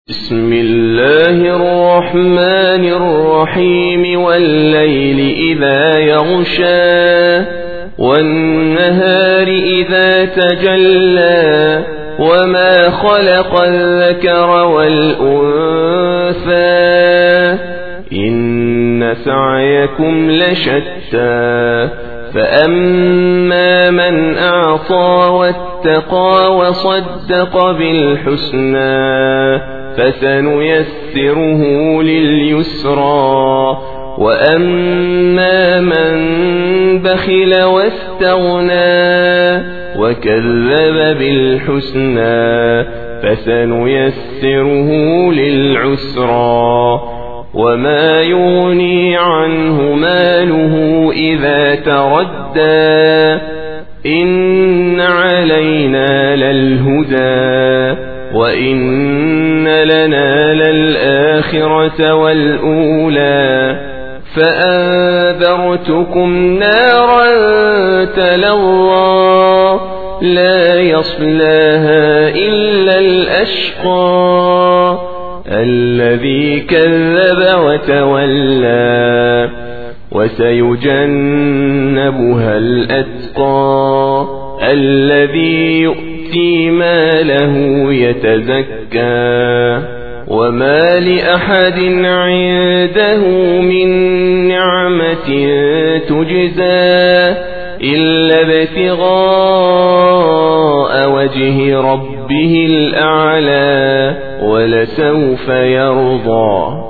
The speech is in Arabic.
بسم الله الرحمن الرحيم والليل إذا يغشى والنهار إذا تجلى وما خلق الذكر والأنثى إن سعيكم لشتى فأما من أعطى واتقى وصدق بالحسنى فسنيسره لليسرى وأما من بخل واستغنى وكذب بالحسنى فسنيسره للعسرى وما يغني عنه ماله إذا تردى إن علينا للهدى وإن لنا للآخرة والأولى فأنذرتكم نارا تلظى لا يصلاها إلا الأشقى الذي كذب وتولى وسيجنبها الأتقى الذي يؤتي ماله يتزكى وما لأحد عنده من نعمة تجزى إلا ابتغاء وجه ربه الأعلى ولسوف يرضى.